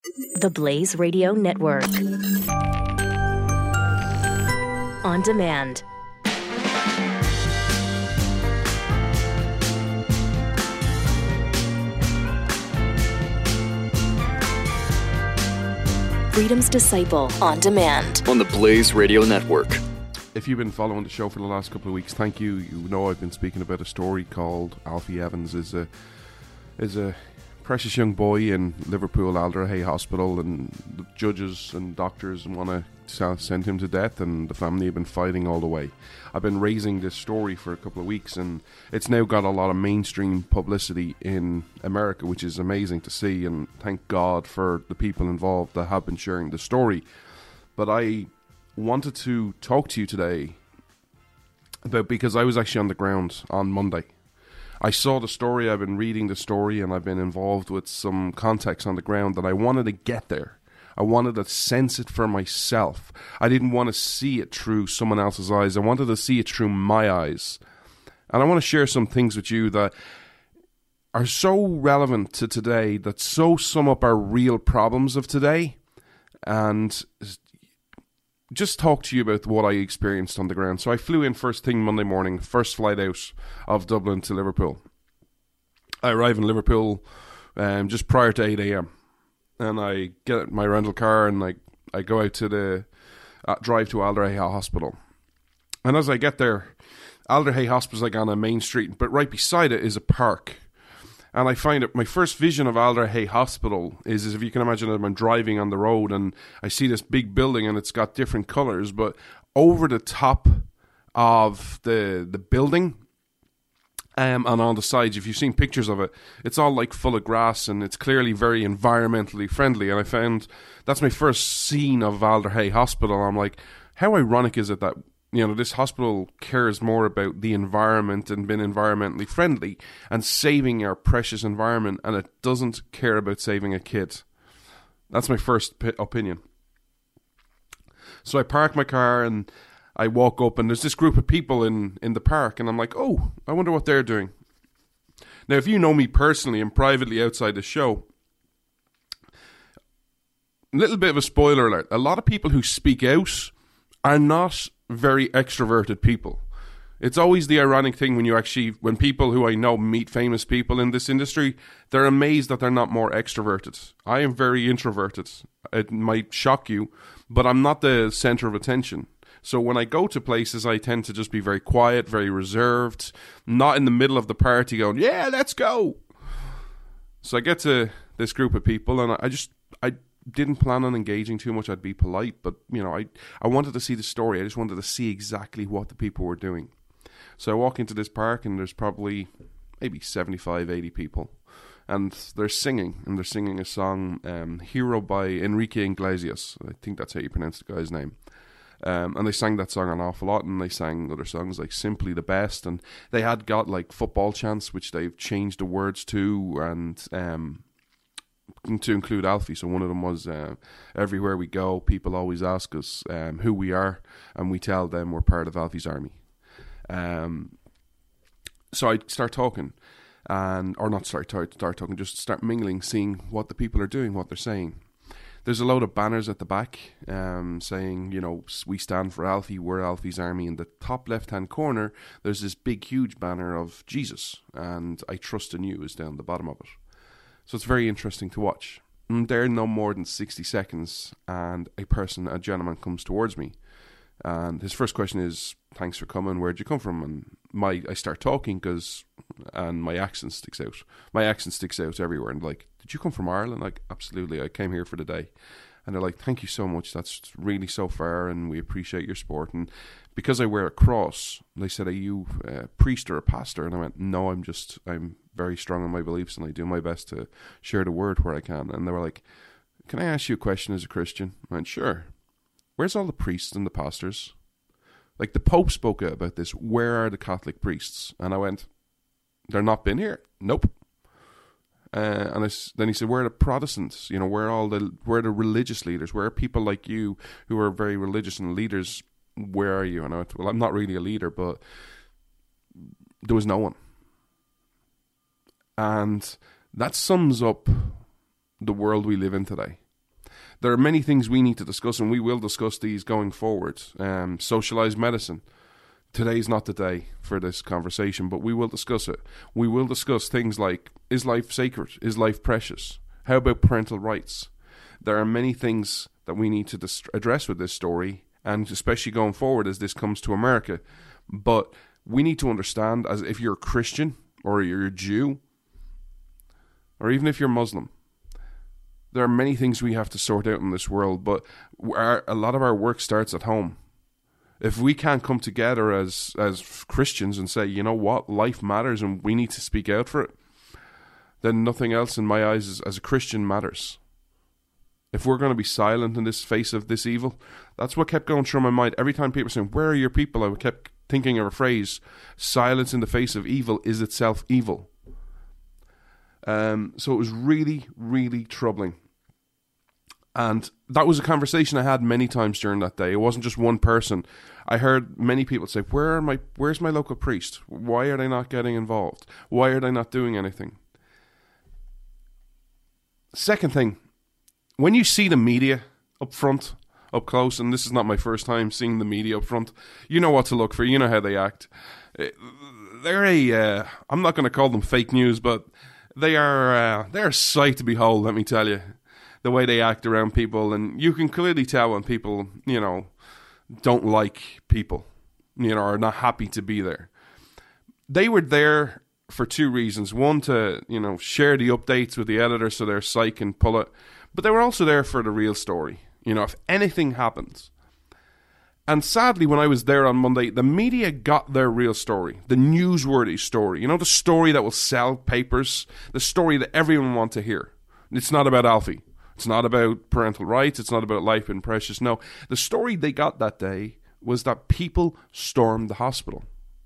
The Blaze Radio Network. On demand. Freedom's Disciple on demand. On the Blaze Radio Network. If you've been following the show for the last couple of weeks, thank you. You know I've been speaking about a story called Alfie Evans is a precious young boy in Liverpool Alderhay Hospital, and the judges and doctors want to send him to death, and the family have been fighting all the way. I've been raising this story for a couple of weeks, and it's now got a lot of mainstream publicity in America, which is amazing to see, and thank God for the people involved that have been sharing the story. But I wanted to talk to you today about, because I was actually on the ground on Monday. I saw the story, I've been reading the story, and I've been involved with some context on the ground, that I wanted to get there. I wanted to sense it for myself. I didn't want to see it through someone else's eyes. I wanted to see it through my eyes. And I want to share some things with you that are so relevant to today, that so sum up our real problems of today, and just talk to you about what I experienced on the ground. So I flew in first thing Monday morning, first flight out of Dublin to Liverpool. I arrive in Liverpool just prior to 8 a.m. And I get my rental car and I go out to the drive to Alderhay Hospital. And as I get there, Alderhay Hospital is like on a main street, but right beside it is a park. And I find it, my first vision of Alderhay Hospital is if you can imagine, I'm driving on the road and I see this big building and it's got different colours, but over the top of the building and on the sides, if you've seen pictures of it, it's all like full of grass and it's clearly very environmentally friendly. And I found that's my first scene of Alderhay Hospital. I'm like, how ironic is it that, you know, this hospital cares more about the environment and being environmentally friendly and saving our precious environment, and it doesn't care about saving a kid. That's my first opinion. So I park my car and I walk up, and there's this group of people in the park, and I'm like, oh, I wonder what they're doing. Now, if you know me personally and privately outside the show, a little bit of a spoiler alert, a lot of people who speak out are not very extroverted people. It's always the ironic thing when people who I know meet famous people in this industry, they're amazed that they're not more extroverted. I am very introverted. It might shock you, but I'm not the center of attention. So when I go to places, I tend to just be very quiet, very reserved, not in the middle of the party going, yeah, let's go. So I get to this group of people, and I didn't plan on engaging too much. I'd be polite, but you know, I wanted to see the story. I just wanted to see exactly what the people were doing. So I walk into this park, and there's probably maybe 75, 80 people, and they're singing a song, Hero by Enrique Iglesias. I think that's how you pronounce the guy's name. And they sang that song an awful lot, and they sang other songs like Simply the Best, and they had got like football chants, which they've changed the words to, and to include Alfie. So one of them was, everywhere we go, people always ask us who we are, and we tell them we're part of Alfie's army. So I start talking, just start mingling, seeing what the people are doing, what they're saying. There's a load of banners at the back saying, you know, we stand for Alfie, we're Alfie's army. In the top left-hand corner, there's this big, huge banner of Jesus, and I trust in you is down the bottom of it. So it's very interesting to watch. And there no more than 60 seconds, and a gentleman comes towards me. And his first question is, thanks for coming, where'd you come from? And I start talking and my accent sticks out. My accent sticks out everywhere. And like, did you come from Ireland? Like, absolutely, I came here for the day. And they're like, thank you so much, that's really so far, and we appreciate your support. And because I wear a cross, they said, are you a priest or a pastor? And I went, no, I'm very strong in my beliefs, and I do my best to share the word where I can. And they were like, can I ask you a question as a Christian? I went, sure. Where's all the priests and the pastors? Like, the Pope spoke out about this. Where are the Catholic priests? And I went, they're not been here? Nope. Then he said, where are the Protestants? You know, where are the religious leaders? Where are people like you who are very religious and leaders? Where are you? And I went, well, I'm not really a leader, but there was no one. And that sums up the world we live in today. There are many things we need to discuss, and we will discuss these going forward. Socialized medicine. Today's not the day for this conversation, but we will discuss it. We will discuss things like, is life sacred? Is life precious? How about parental rights? There are many things that we need to address with this story, and especially going forward as this comes to America. But we need to understand, as if you're a Christian, or you're a Jew, or even if you're Muslim, there are many things we have to sort out in this world, but a lot of our work starts at home. If we can't come together as Christians and say, you know what, life matters and we need to speak out for it, then nothing else in my eyes as a Christian matters. If we're going to be silent in this face of this evil, that's what kept going through my mind. Every time people were saying, where are your people? I kept thinking of a phrase, silence in the face of evil is itself evil. So it was really, really troubling. And that was a conversation I had many times during that day. It wasn't just one person. I heard many people say, where's my local priest? Why are they not getting involved? Why are they not doing anything? Second thing, when you see the media up front, up close, and this is not my first time seeing the media up front, you know what to look for, you know how they act. They're I'm not going to call them fake news, but they're a sight to behold, let me tell you. The way they act around people, and you can clearly tell when people, don't like people, are not happy to be there. They were there for two reasons. One, to, share the updates with the editor so their site can pull it. But they were also there for the real story. If anything happens. And sadly, when I was there on Monday, the media got their real story. The newsworthy story. The story that will sell papers. The story that everyone wants to hear. It's not about Alfie. It's not about parental rights. It's not about life being precious. No, the story they got that day was that people stormed the hospital.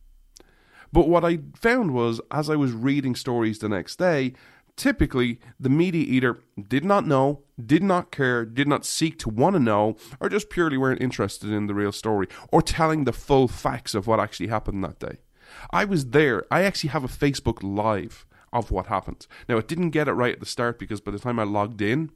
But what I found was, as I was reading stories the next day, typically the media either did not know, did not care, did not seek to want to know, or just purely weren't interested in the real story, or telling the full facts of what actually happened that day. I was there. I actually have a Facebook Live of what happened. Now, it didn't get it right at the start because by the time I logged in,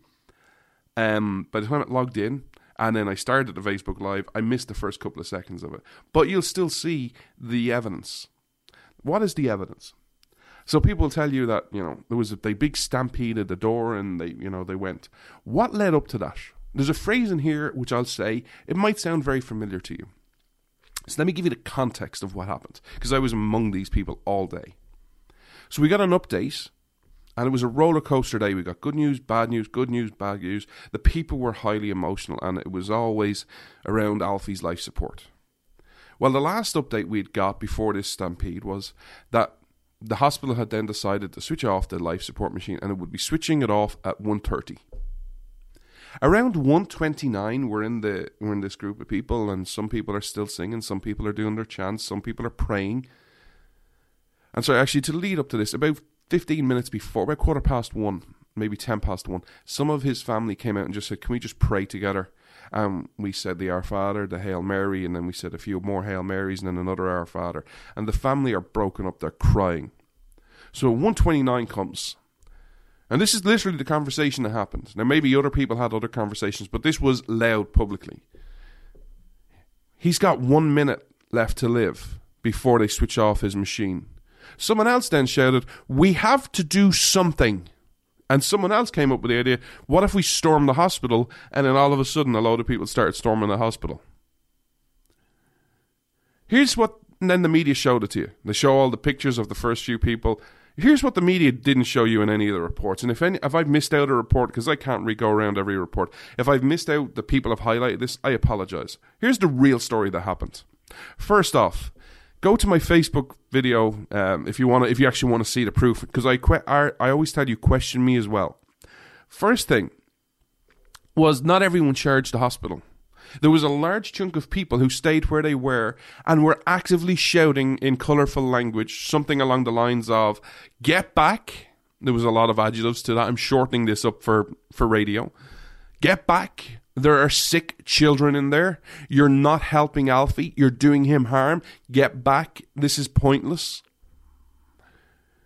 and then I started the Facebook Live, I missed the first couple of seconds of it. But you'll still see the evidence. What is the evidence? So people tell you that, there was a big stampede at the door and they went. What led up to that? There's a phrase in here which I'll say, it might sound very familiar to you. So let me give you the context of what happened, because I was among these people all day. So we got an update. And it was a roller coaster day. We got good news, bad news, good news, bad news. The people were highly emotional, and it was always around Alfie's life support. Well, the last update we'd got before this stampede was that the hospital had then decided to switch off the life support machine, and it would be switching it off at 1:30. Around 1:29, we're in this group of people, and some people are still singing, some people are doing their chants, some people are praying. And so actually, to lead up to this, about 15 minutes before, about 1:15, maybe 1:10, some of his family came out and just said, can we just pray together? We said the Our Father, the Hail Mary, and then we said a few more Hail Marys and then another Our Father. And the family are broken up, they're crying. So 1:29 comes. And this is literally the conversation that happened. Now maybe other people had other conversations, but this was loud publicly. He's got 1 minute left to live before they switch off his machine. Someone else then shouted, we have to do something. And someone else came up with the idea, what if we storm the hospital? And then all of a sudden a load of people started storming the hospital. And then the media showed it to you. They show all the pictures of the first few people. Here's what the media didn't show you in any of the reports. And if I've missed out a report, because I can't go around every report, if I've missed out the people have highlighted this, I apologize. Here's the real story that happened. First off, go to my Facebook video if you actually want to see the proof, because I always tell you, question me as well. First thing was, not everyone charged the hospital. There was a large chunk of people who stayed where they were and were actively shouting in colourful language something along the lines of, get back. There was a lot of adjectives to that. I'm shortening this up for radio. Get back. There are sick children in there. You're not helping Alfie. You're doing him harm. Get back. This is pointless.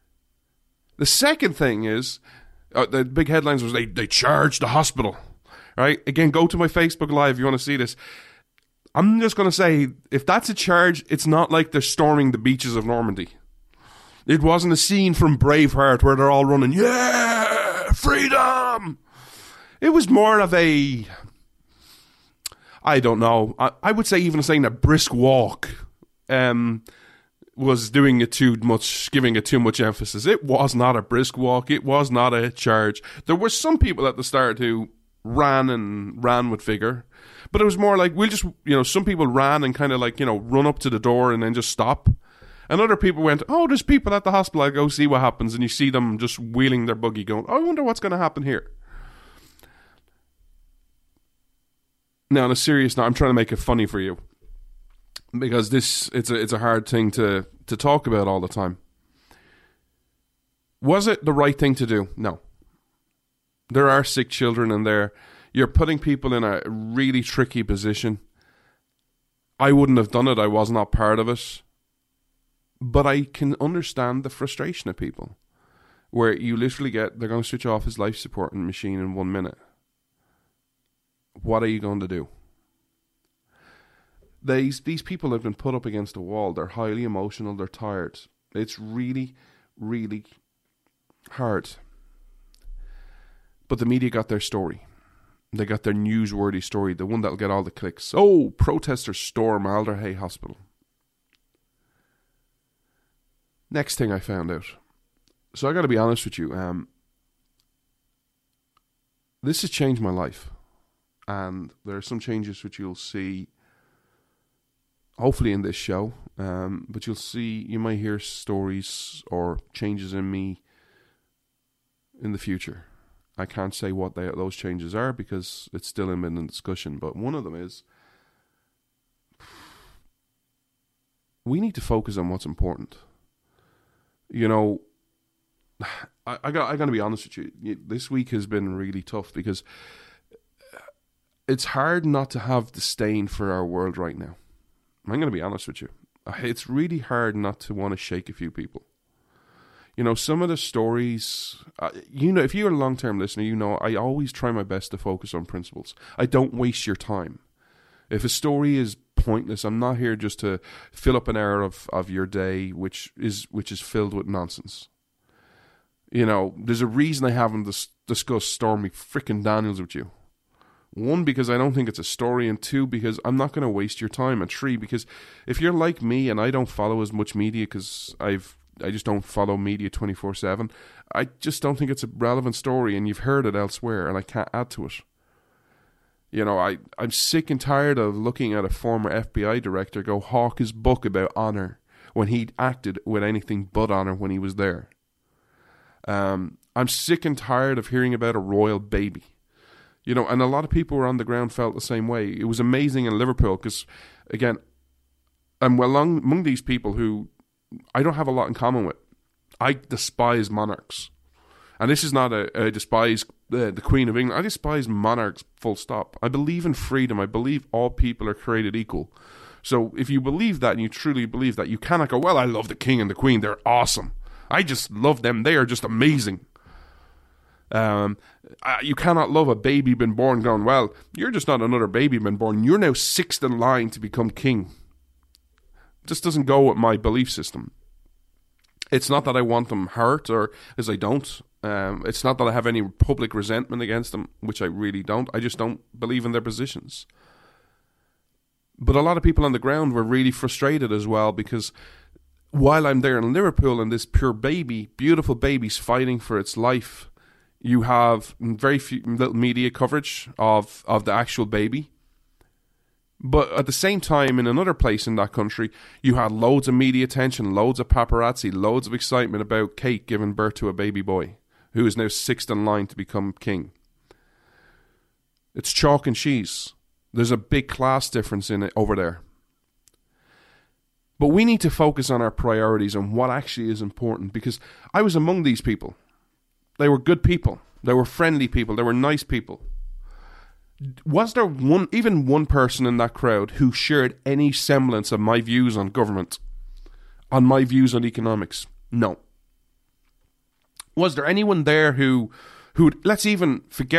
The second thing is, the big headlines was they charged the hospital. Right? Again, go to my Facebook Live if you want to see this. I'm just going to say, if that's a charge, it's not like they're storming the beaches of Normandy. It wasn't a scene from Braveheart where they're all running, yeah, freedom. It was more of a, I don't know, I would say even saying a brisk walk was doing it too much, giving it too much emphasis. It was not a brisk walk. It was not a charge. There were some people at the start who ran with vigor. But it was more like, we'll just, some people ran and kind of like, run up to the door and then just stop. And other people went, oh, there's people at the hospital, I'll go see what happens. And you see them just wheeling their buggy going, oh, I wonder what's going to happen here. Now, on a serious note, I'm trying to make it funny for you. Because it's a hard thing to talk about all the time. Was it the right thing to do? No. There are sick children in there. You're putting people in a really tricky position. I wouldn't have done it. I was not part of it. But I can understand the frustration of people. Where you literally they're going to switch off his life support machine in 1 minute. What are you going to do? These people have been put up against a wall. They're highly emotional. They're tired. It's really, really hard. But the media got their story. They got their newsworthy story, the one that'll get all the clicks. Oh, protesters storm Alderhay Hospital. Next thing I found out. So I got to be honest with you. This has changed my life. And there are some changes which you'll see, hopefully in this show. But you might hear stories or changes in me in the future. I can't say what those changes are because it's still in discussion. But one of them is, we need to focus on what's important. I got to be honest with you. This week has been really tough because it's hard not to have disdain for our world right now. I'm going to be honest with you. It's really hard not to want to shake a few people. Some of the stories, if you're a long-term listener, I always try my best to focus on principles. I don't waste your time. If a story is pointless, I'm not here just to fill up an hour of your day, which is filled with nonsense. There's a reason I haven't discussed Stormy frickin' Daniels with you. 1, because I don't think it's a story, and 2, because I'm not going to waste your time, and 3, because if you're like me and I don't follow as much media because I just don't follow media 24/7. I just don't think it's a relevant story, and you've heard it elsewhere, and I can't add to it. I'm sick and tired of looking at a former FBI director go hawk his book about honour when he'd acted with anything but honour when he was there. I'm sick and tired of hearing about a royal baby. And a lot of people who were on the ground felt the same way. It was amazing in Liverpool because, again, I'm among these people who I don't have a lot in common with. I despise monarchs. And this is not a despise the Queen of England. I despise monarchs, full stop. I believe in freedom. I believe all people are created equal. So if you believe that and you truly believe that, you cannot go, well, I love the King and the Queen. They're awesome. I just love them. They are just amazing. You cannot love a baby been born going, well, you're just not another baby been born. You're now 6th in line to become king. Just doesn't go with my belief system. It's not that I want them hurt, or as I don't. It's not that I have any public resentment against them, which I really don't. I just don't believe in their positions. But a lot of people on the ground were really frustrated as well because while I'm there in Liverpool and this pure baby, beautiful baby's fighting for its life, you have very few little media coverage of the actual baby. But at the same time, in another place in that country, you had loads of media attention, loads of paparazzi, loads of excitement about Kate giving birth to a baby boy, who is now 6th in line to become king. It's chalk and cheese. There's a big class difference in it over there. But we need to focus on our priorities and what actually is important, because I was among these people. They were good people. They were friendly people. They were nice people. Was there even one person in that crowd who shared any semblance of my views on government, on my views on economics? No. Was there anyone there who let's even forget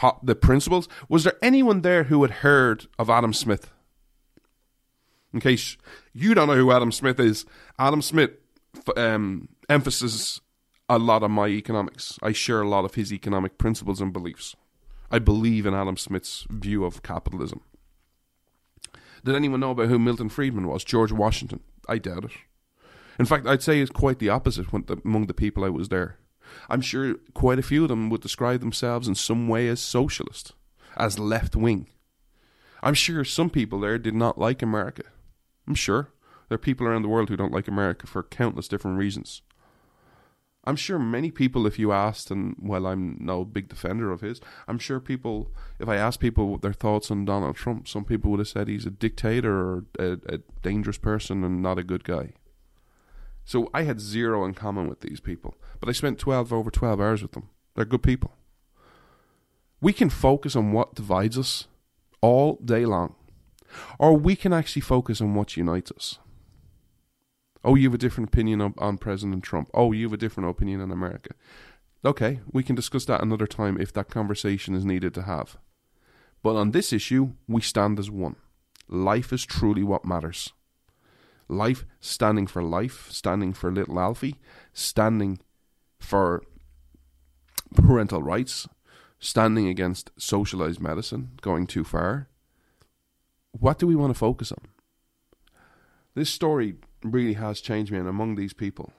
the principles. Was there anyone there who had heard of Adam Smith? In case you don't know who Adam Smith is, Adam Smith emphasizes a lot of my economics. I share a lot of his economic principles and beliefs. I believe in Adam Smith's view of capitalism. Did anyone know about who Milton Friedman was? George Washington? I doubt it. In fact, I'd say it's quite the opposite among the people I was there. I'm sure quite a few of them would describe themselves in some way as socialist, as left-wing. I'm sure some people there did not like America. I'm sure there are people around the world who don't like America for countless different reasons. I'm sure many people, if you asked, and while I'm no big defender of his, I'm sure people, if I asked people their thoughts on Donald Trump, some people would have said he's a dictator or a dangerous person and not a good guy. So I had zero in common with these people, but I spent over 12 hours with them. They're good people. We can focus on what divides us all day long, or we can actually focus on what unites us. Oh, you have a different opinion on President Trump. Oh, you have a different opinion on America. Okay, we can discuss that another time if that conversation is needed to have. But on this issue, we stand as one. Life is truly what matters. Life, standing for little Alfie, standing for parental rights, standing against socialized medicine, going too far. What do we want to focus on? This story really has changed me, and among these people,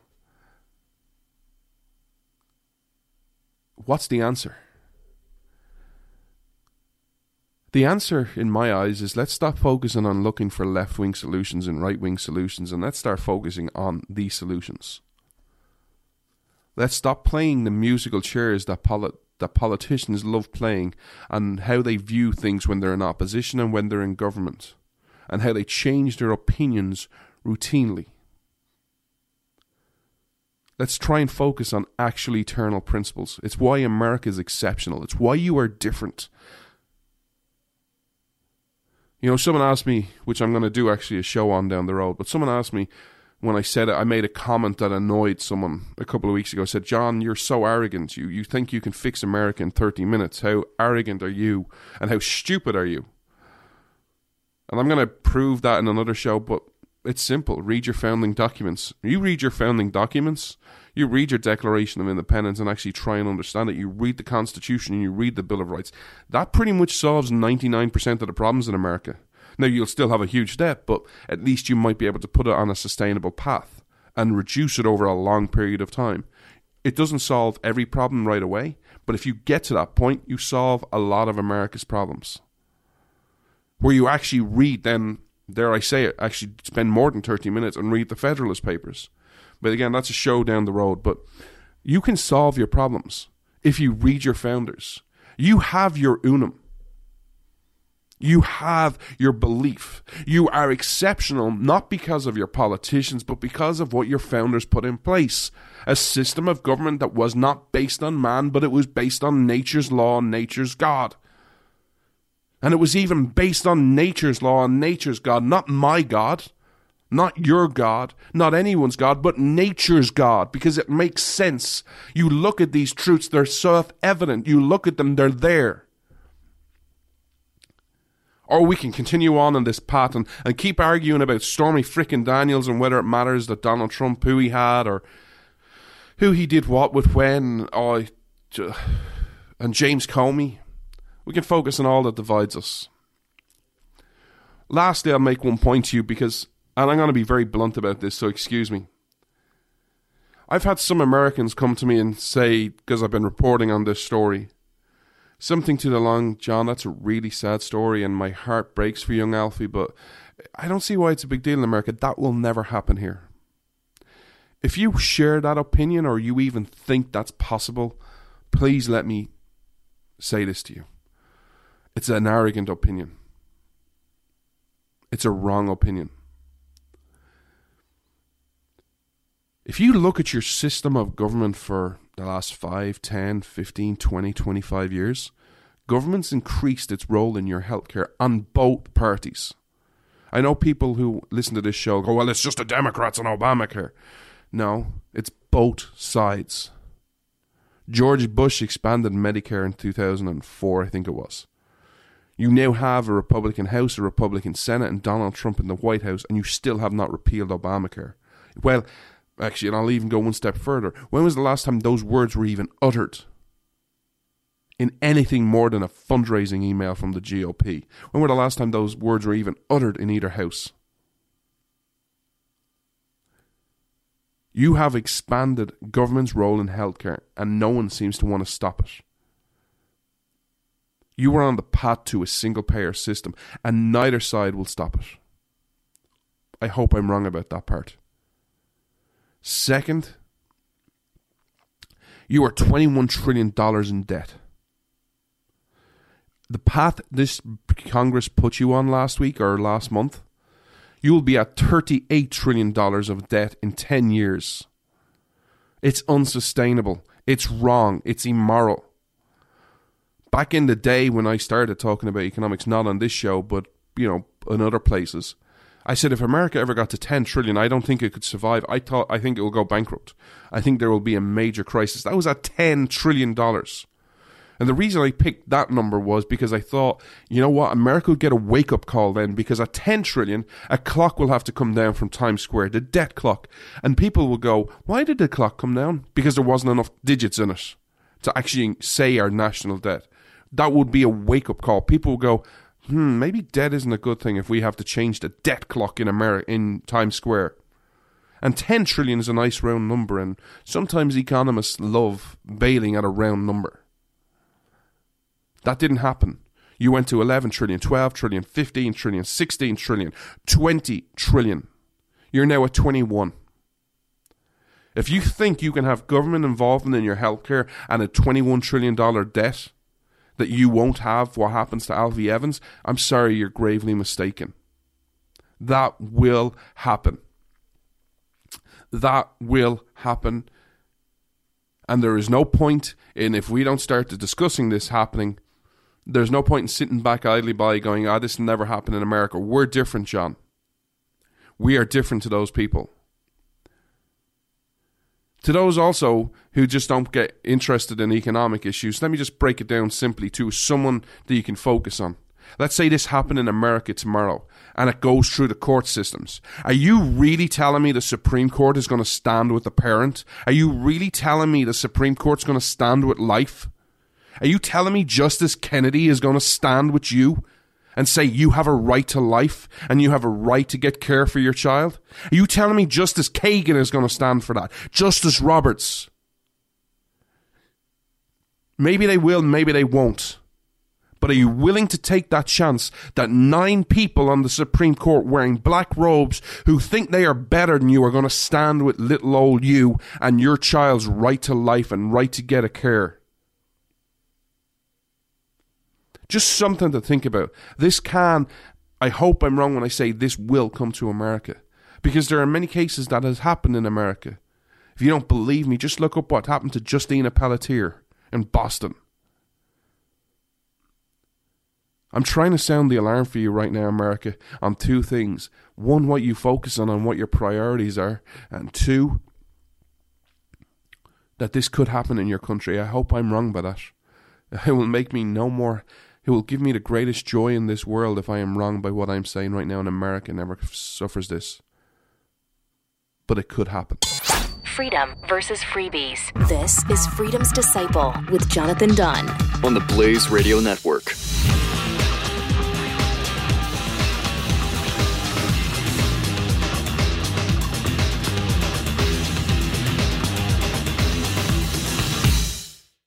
what's the answer? The answer, in my eyes, is let's stop focusing on looking for left-wing solutions and right-wing solutions, and let's start focusing on these solutions. Let's stop playing the musical chairs that politicians love playing, and how they view things when they're in opposition and when they're in government, and how they change their opinions routinely. Let's try and focus on actual eternal principles. It's why America is exceptional. It's why you are different. You know, someone asked me, which I'm going to do actually a show on down the road, but someone asked me when I said it, I made a comment that annoyed someone a couple of weeks ago. I said, John, you're so arrogant. You think you can fix America in 30 minutes. How arrogant are you? And how stupid are you? And I'm going to prove that in another show, but it's simple. Read your founding documents. You read your founding documents, you read your Declaration of Independence and actually try and understand it. You read the Constitution and you read the Bill of Rights. That pretty much solves 99% of the problems in America. Now, you'll still have a huge debt, but at least you might be able to put it on a sustainable path and reduce it over a long period of time. It doesn't solve every problem right away, but if you get to that point, you solve a lot of America's problems. Where you actually read, then, dare I say it, actually spend more than 30 minutes and read the Federalist Papers. But again, that's a show down the road. But you can solve your problems if you read your founders. You have your unum. You have your belief. You are exceptional, not because of your politicians, but because of what your founders put in place. A system of government that was not based on man, but it was based on nature's law and nature's God. And it was even based on nature's law and nature's God, not my God, not your God, not anyone's God, but nature's God, because it makes sense. You look at these truths, they're self-evident. You look at them, they're there. Or we can continue on this path and keep arguing about Stormy frickin' Daniels and whether it matters that Donald Trump, who he had, or who he did what with when, and James Comey. We can focus on all that divides us. Lastly, I'll make one point to you because, and I'm going to be very blunt about this, so excuse me. I've had some Americans come to me and say, because I've been reporting on this story, something to the long, John, that's a really sad story and my heart breaks for young Alfie, but I don't see why it's a big deal in America. That will never happen here. If you share that opinion or you even think that's possible, please let me say this to you. It's an arrogant opinion. It's a wrong opinion. If you look at your system of government for the last 5, 10, 15, 20, 25 years, government's increased its role in your healthcare on both parties. I know people who listen to this show go, well, it's just the Democrats and Obamacare. No, it's both sides. George Bush expanded Medicare in 2004, I think it was. You now have a Republican House, a Republican Senate, and Donald Trump in the White House, and you still have not repealed Obamacare. Well, actually, and I'll even go one step further. When was the last time those words were even uttered in anything more than a fundraising email from the GOP? When were the last time those words were even uttered in either house? You have expanded government's role in healthcare, and no one seems to want to stop it. You are on the path to a single-payer system, and neither side will stop it. I hope I'm wrong about that part. Second, you are $21 trillion in debt. The path this Congress put you on last week or last month, you will be at $38 trillion of debt in 10 years. It's unsustainable. It's wrong. It's immoral. Back in the day when I started talking about economics, not on this show, but, in other places, I said if America ever got to 10 trillion, I don't think it could survive. I think it will go bankrupt. I think there will be a major crisis. That was at $10 trillion. And the reason I picked that number was because I thought, you know what, America would get a wake-up call then, because at 10 trillion, a clock will have to come down from Times Square, the debt clock. And people will go, why did the clock come down? Because there wasn't enough digits in it to actually say our national debt. That would be a wake-up call. People will go, maybe debt isn't a good thing if we have to change the debt clock in America, in Times Square. And 10 trillion is a nice round number, and sometimes economists love bailing at a round number. That didn't happen. You went to 11 trillion, 12 trillion, 15 trillion, 16 trillion, 20 trillion. You're now at 21. If you think you can have government involvement in your healthcare and a $21 trillion debt that you won't have what happens to Alfie Evans, I'm sorry, you're gravely mistaken. That will happen. That will happen. And there is no point in, if we don't start discussing this happening, there's no point in sitting back idly by going, this will never happen in America. We're different, John. We are different to those people. To those also who just don't get interested in economic issues, let me just break it down simply to someone that you can focus on. Let's say this happened in America tomorrow and it goes through the court systems. Are you really telling me the Supreme Court is going to stand with the parent? Are you really telling me the Supreme Court's going to stand with life? Are you telling me Justice Kennedy is going to stand with you and say you have a right to life and you have a right to get care for your child? Are you telling me Justice Kagan is going to stand for that? Justice Roberts? Maybe they will, maybe they won't. But are you willing to take that chance that 9 people on the Supreme Court wearing black robes who think they are better than you are going to stand with little old you and your child's right to life and right to get a care? Just something to think about. This can, I hope I'm wrong when I say this will come to America. Because there are many cases that has happened in America. If you don't believe me, just look up what happened to Justina Pelletier in Boston. I'm trying to sound the alarm for you right now, America, on 2 things. 1, what you focus on and what your priorities are. And 2, that this could happen in your country. I hope I'm wrong by that. It will make me no more... It will give me the greatest joy in this world if I am wrong by what I'm saying right now, and America never suffers this. But it could happen. Freedom versus freebies. This is Freedom's Disciple with Jonathan Dunn on the Blaze Radio Network.